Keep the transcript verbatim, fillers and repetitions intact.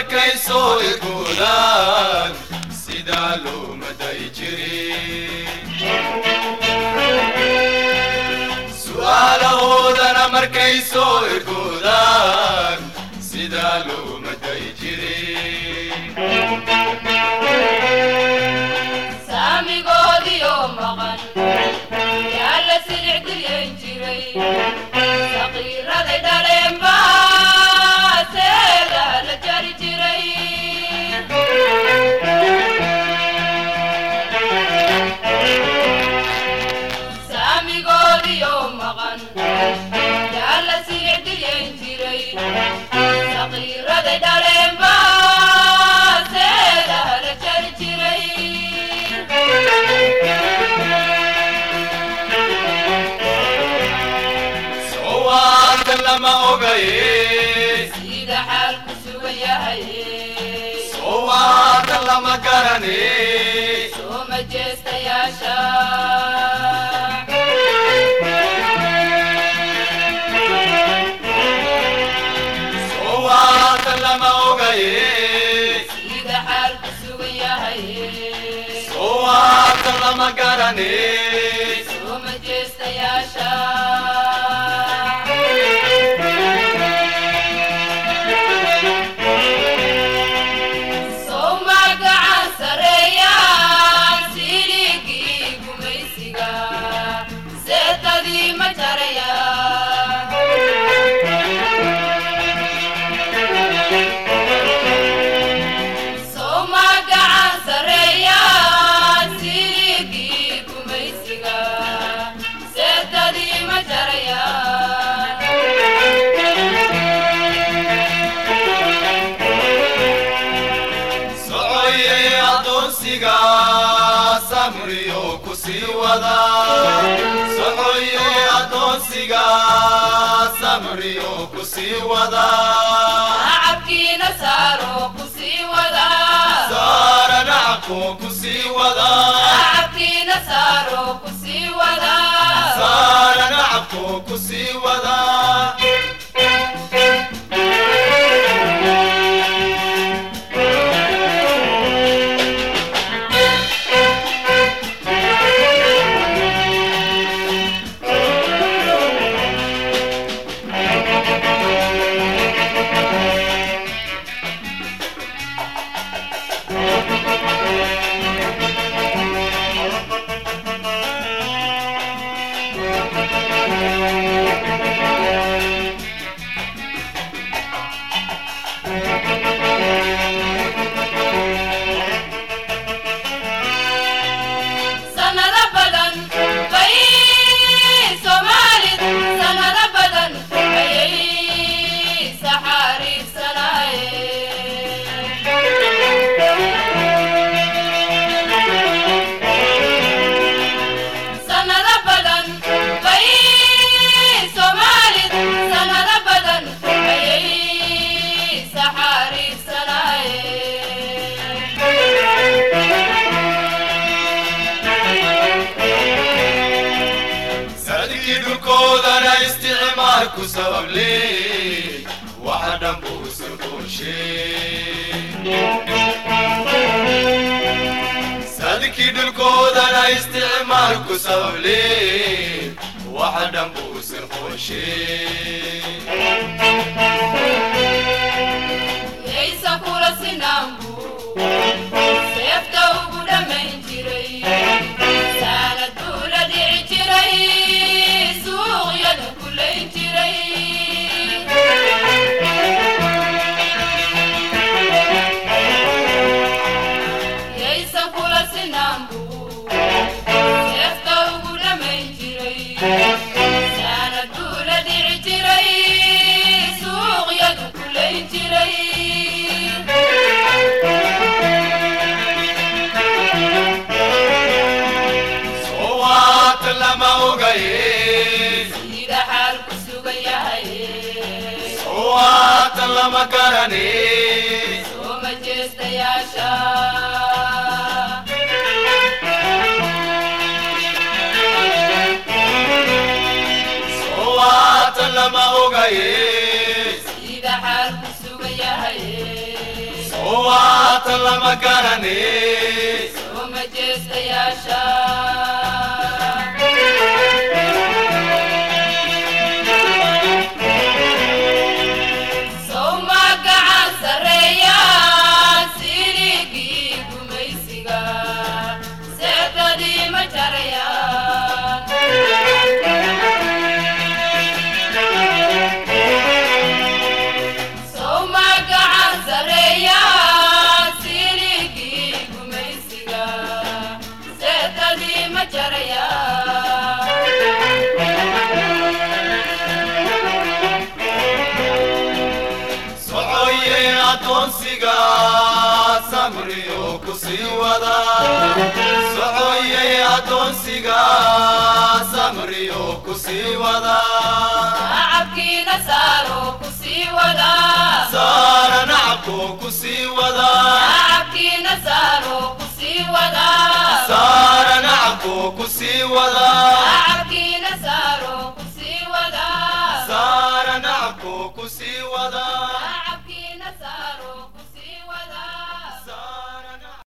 markay soo irkoodaan sidaa loo maday jiray su'aalahoodana markay soo irkoodaan sidaa loo maday jiray saamigoodii oo maqan yaa la silicdilyan jiray saqiiraday dhaleen baa seeda la jari jiray saamigoodii oo maqan yaa la silicdilyan jiray saqiiraday dhaleen baa seeda la jari jiray lama ogaye sida xaalku sugan yahay soowaata lama garane soo majeestayaasha soowaata lama ogaye sida xaalku sugan yahay soowaata lama garane soo majeestayaasha samriyo kusiwada socoye adoonsiga samriyo kusiwada acabkiina saaro kusiwada saara nacabko kusiwada acabkiina saaro kusiwada saara nacabko kusiwada سبب لي وحدا بوس الخوشي صدقي دلكود انا استعماركو سبب لي وحدا بوس الخوشي ليس كل سنامبو سيفتا وقودا من جري سالة دولة دي جري سوق يدو كل جري ليس كل سنامبو سيفتا وقودا من جري سالة دولة دي جري سوق يدو كل جري لما وقاي سيدا حالك سوغا ياهي صوات لما كرني سوما جيستا ياشا صوات لما وقاي سيدا حالك سوغا ياهي صوات لما كرني Soma jesta yasha Soma gacan sareeya Sirigii gumaysiga Seetadii ma jarayaan Soma gacan sareeya Sirigii gumaysiga Seetadii ma jarayaan صعوي أدونسيغا سامريو كسيودا صعوي أدونسيغا سامريو كسيودا Shacabkiina saaro ku sii wadaa صار نعبو كسيودا Shacabkiina saaro ku sii wadaa صار نعبو كسيودا